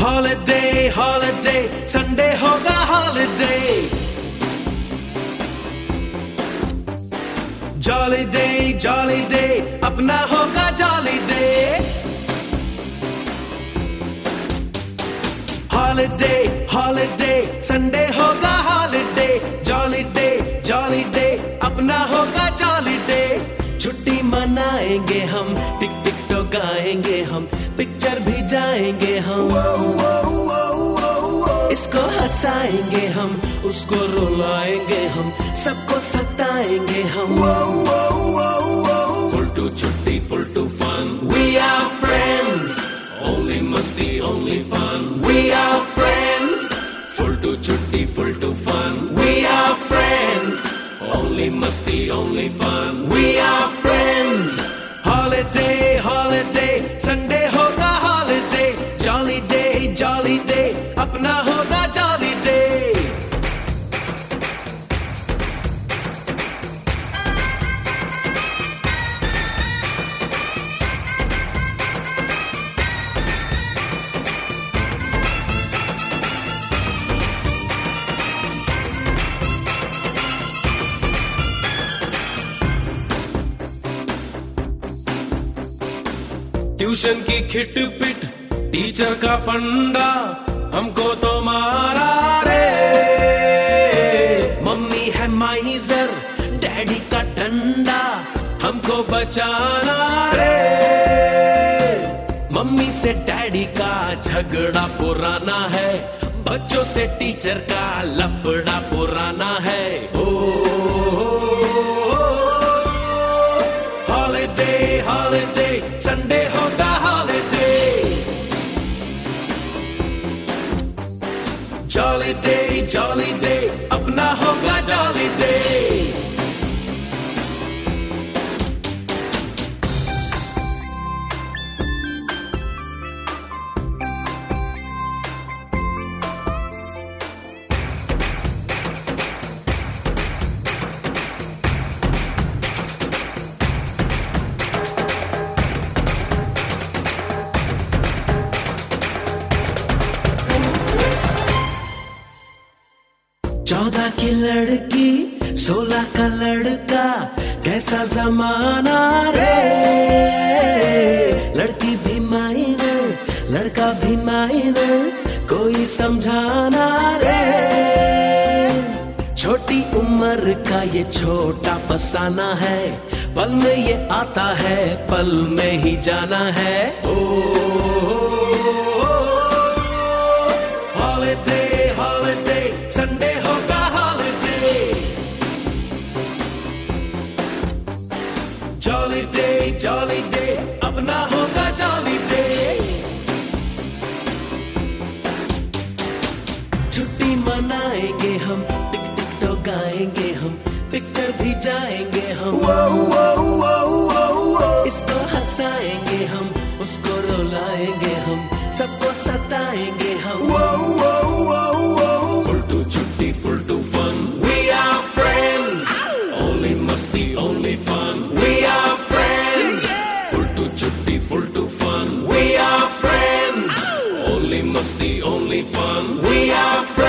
Holiday holiday Sunday होगा holiday, jolly day अपना होगा jolly day. Holiday holiday Sunday होगा हॉलिडे, जॉली डे अपना होगा जॉली डे। छुट्टी मनाएंगे हम, टिक टिक तो गाएंगे हम, पिक्चर भी जाएंगे हम, इसको हंसाएंगे हम, उसको रुलाएंगे हम, सबको सताएंगे हम। Full to छुट्टी, full to fun, we are friends, only मस्ती, only fun, we are friends। Full to छुट्टी, full to fun, we are friends, only मस्ती, only fun, we are friends। Holiday holiday Sunday होगा holiday, jolly day अपना होगा jolly day. Tuition की खिट पिट, teacher का फंडा, हमको तो मारा रे। मम्मी है माइजर, डैडी का डंडा, हमको बचाना रे। मम्मी से डैडी का झगड़ा पुराना है, बच्चों से टीचर का लफड़ा पुराना है। हॉलिडे हॉलिडे संडे होगा हॉलिडे, जॉली डे अपना होगा जॉली डे। चौदह की लड़की 16 का लड़का, कैसा जमाना रे। लड़की भी माइनर, लड़का भी माइनर, कोई समझाना रे। छोटी उम्र का ये छोटा फसाना है, पल में ये आता है, पल में ही जाना है। हॉलिडे हॉलिडे संडे होगा हॉलिडे, जॉली डे अपना होगा जॉली डे। छुट्टी मनाएंगे हम, टिक टिक तो गाएंगे हम, पिक्चर भी जाएंगे हम, इसको हंसाएंगे हम, उसको रुलाएंगे हम, सबको सताएंगे हम। Full to छुट्टी, full to fun, we are friends, only मस्ती, only fun, we are friends। Full to छुट्टी, full to fun, we are friends, only मस्ती, only fun, we are friends।